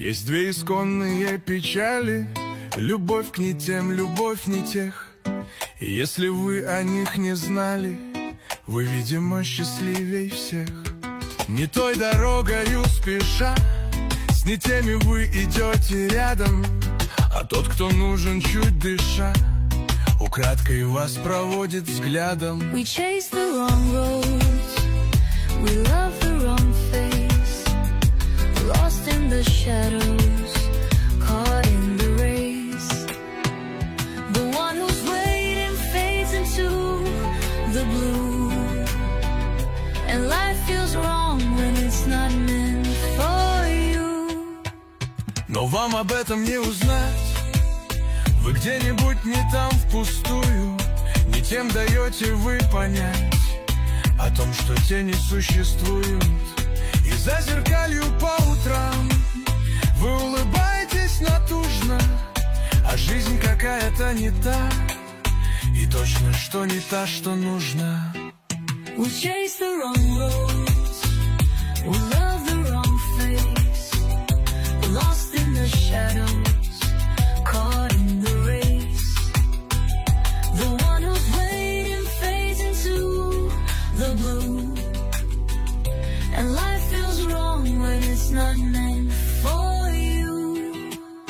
Есть две исконные печали: любовь к не тем, любовь не тех. И если вы о них не знали, вы, видимо, счастливей всех. Не той дорогою спеша, с не теми вы идете рядом, а тот, кто нужен, чуть дыша, украдкой вас проводит взглядом. We chase the wrong roads, we love the wrong face, lost in the shadows, caught in the race. The one who's waiting fades into the blue, and life feels wrong when it's not meant for you. Но вам об этом не узнать. Вы где-нибудь не там впустую, не тем даете вы понять о том, что тени существуют. И за зеркалью по утрам вы улыбаетесь натужно, а жизнь какая-то не та, и точно что не та, что нужно. We chase the wrong roads, we love the wrong face, lost in the shadows, caught in the race. The one who's waiting fades into the blue, and life feels wrong when it's not meant for you.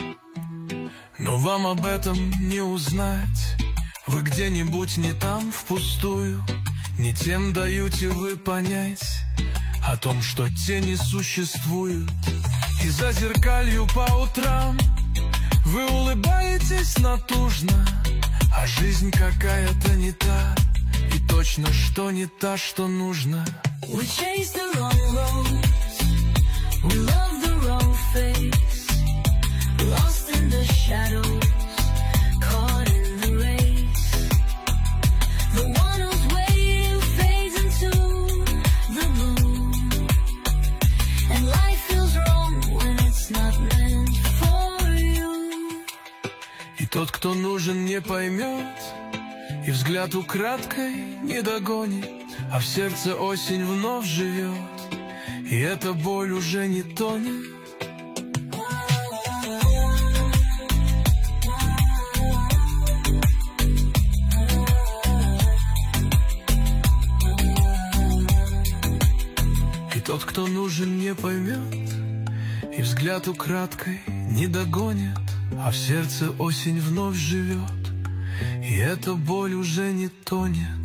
Но вам об этом не узнать. Вы где-нибудь не там впустую, не тем даете вы понять о том, что тени существуют. И за зеркалью по утрам вы улыбаетесь натужно, а жизнь какая-то не та, и точно что не та, что нужно. We chase the wrong roads, we love the wrong face, lost in the shadows, caught in the race. The one who's waiting fades into the blue, and life feels wrong when it's not meant for you. И тот, кто нужен, не поймет, и взгляд украдкой не догонит, а в сердце осень вновь живет, и эта боль уже не тонет. И тот, кто нужен, не поймет, и взгляд украдкой не догонит, а в сердце осень вновь живет, и эта боль уже не тонет.